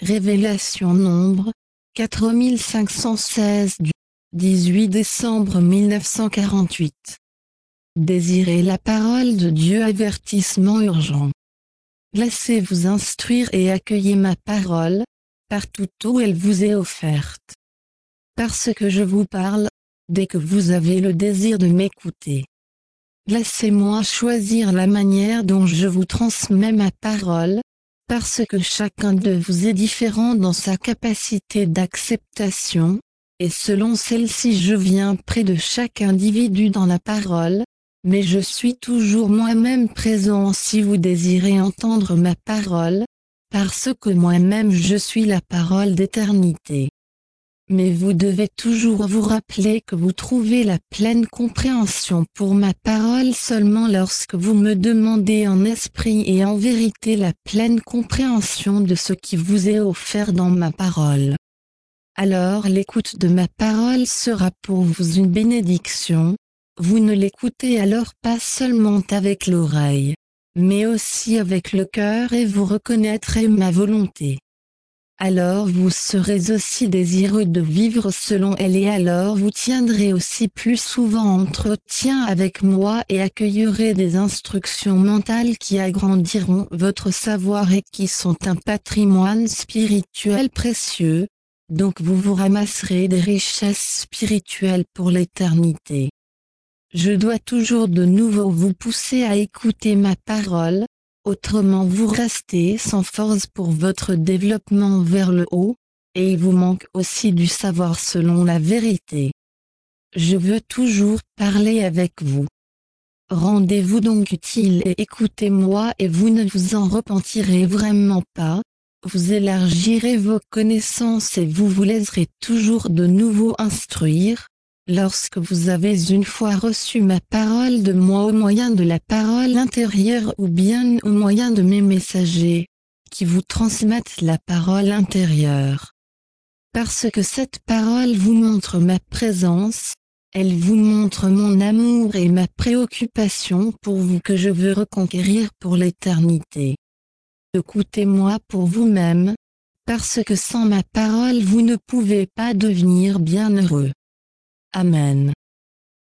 Révélation nombre 4516 du 18 décembre 1948. Désirez la parole de Dieu. Avertissement urgent. Laissez-vous instruire et accueillez ma parole, partout où elle vous est offerte. Parce que je vous parle, dès que vous avez le désir de m'écouter. Laissez-moi choisir la manière dont je vous transmets ma parole, parce que chacun de vous est différent dans sa capacité d'acceptation, et selon celle-ci je viens près de chaque individu dans la parole, mais je suis toujours moi-même présent si vous désirez entendre ma parole, parce que moi-même je suis la parole d'éternité. Mais vous devez toujours vous rappeler que vous trouvez la pleine compréhension pour ma parole seulement lorsque vous me demandez en esprit et en vérité la pleine compréhension de ce qui vous est offert dans ma parole. Alors l'écoute de ma parole sera pour vous une bénédiction, vous ne l'écoutez alors pas seulement avec l'oreille, mais aussi avec le cœur et vous reconnaîtrez ma volonté. Alors vous serez aussi désireux de vivre selon elle et alors vous tiendrez aussi plus souvent entretien avec moi et accueillerez des instructions mentales qui agrandiront votre savoir et qui sont un patrimoine spirituel précieux, donc vous vous ramasserez des richesses spirituelles pour l'éternité. Je dois toujours de nouveau vous pousser à écouter ma parole. Autrement vous restez sans force pour votre développement vers le haut, et il vous manque aussi du savoir selon la vérité. Je veux toujours parler avec vous. Rendez-vous donc utile et écoutez-moi et vous ne vous en repentirez vraiment pas, vous élargirez vos connaissances et vous vous laisserez toujours de nouveau instruire. Lorsque vous avez une fois reçu ma parole de moi au moyen de la parole intérieure ou bien au moyen de mes messagers, qui vous transmettent la parole intérieure. Parce que cette parole vous montre ma présence, elle vous montre mon amour et ma préoccupation pour vous que je veux reconquérir pour l'éternité. Écoutez-moi pour vous-même, parce que sans ma parole vous ne pouvez pas devenir bienheureux. Amen.